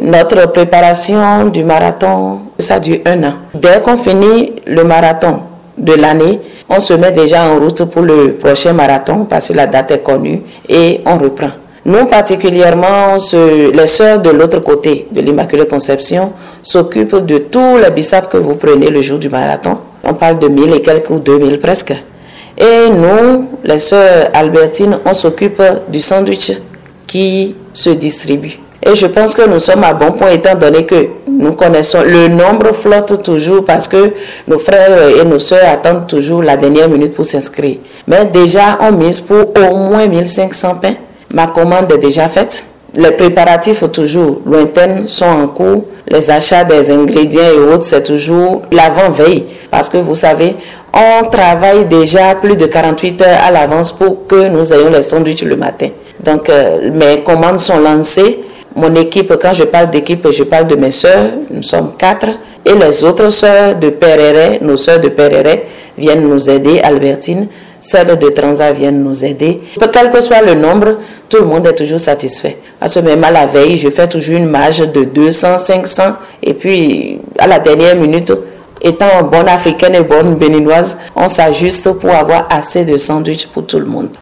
Notre préparation du marathon, ça dure 1 an. Dès qu'on finit le marathon de l'année, on se met déjà en route pour le prochain marathon parce que la date est connue et on reprend. Nous, particulièrement, les sœurs de l'autre côté de l'Immaculée Conception s'occupent de tous les biceps que vous prenez le jour du marathon. On parle de 1000 et quelques ou 2000 presque. Et nous, les sœurs Albertine, on s'occupe du sandwich qui se distribue. Et je pense que nous sommes à bon point étant donné que nous connaissons, le nombre flotte toujours parce que nos frères et nos sœurs attendent toujours la dernière minute pour s'inscrire. Mais déjà, on mise pour au moins 1500 pains. Ma commande est déjà faite. Les préparatifs toujours lointains sont en cours. Les achats des ingrédients et autres, c'est toujours l'avant-veille. Parce que vous savez, on travaille déjà plus de 48 heures à l'avance pour que nous ayons les sandwichs le matin. Donc, mes commandes sont lancées. Mon équipe, quand je parle d'équipe, je parle de mes sœurs. Nous sommes 4. Et les autres sœurs de Péreret, nos sœurs de Péreret, viennent nous aider, Albertine. Celles de Transat viennent nous aider. Quel que soit le nombre, tout le monde est toujours satisfait. À ce moment, à la veille, je fais toujours une marge de 200, 500. Et puis, à la dernière minute, étant bonne africaine et bonne béninoise, on s'ajuste pour avoir assez de sandwichs pour tout le monde.